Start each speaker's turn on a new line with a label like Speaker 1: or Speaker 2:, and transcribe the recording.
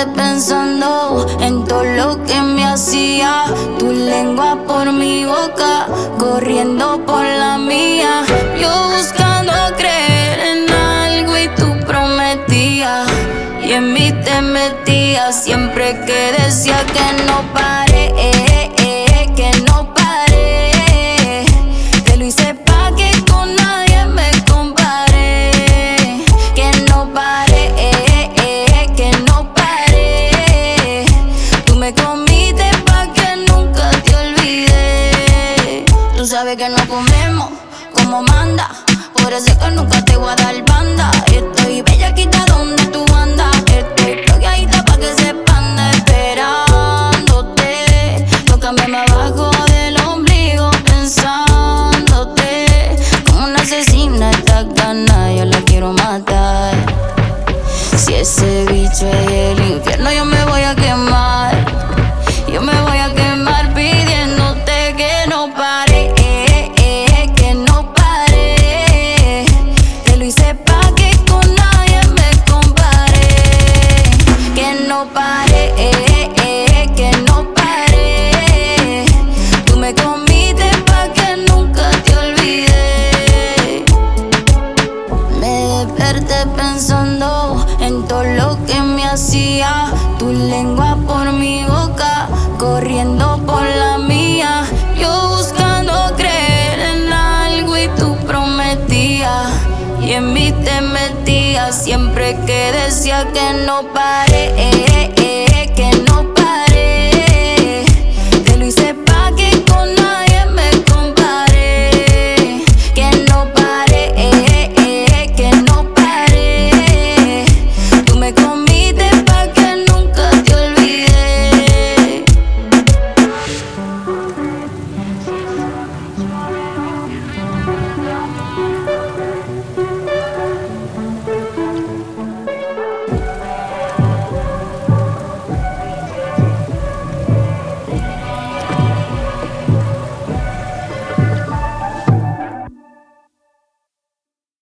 Speaker 1: desperté pensando en todo lo que me hacía. Tu lengua por mi boca, corriendo por la mía. Yo buscando creer en algo y tú prometías, y en mí te metías siempre que decía que no pare, que no pare. Te lo hice pa' que con nadie me compare. Que no pare, que no pare. Tú me comiste pa' que nunca te olvidé. Tú sabes que no comemos como manda, por eso es que nunca te voy a dar banda. Estoy bellaquita donde tú andas, estoy bloqueadita pa' que se expanda. Esperándote, tócame más abajo del ombligo, pensándote. Como una asesina esta gana, yo la quiero matar. Si ese bicho es el infierno, yo me voy a quemar. Yo me voy a quemar pidiéndote que no pare, que no pare. Te lo hice pa' que con nadie me compare. Que no pare, que no pare. Tú me comiste pa' que nunca te olvidé. Me desperté pensando en todo lo que me hacía. Tu lengua por mi boca, corriendo por la mía. Yo buscando creer en algo y tú prometías, y en mí te metías siempre que decía que no pare.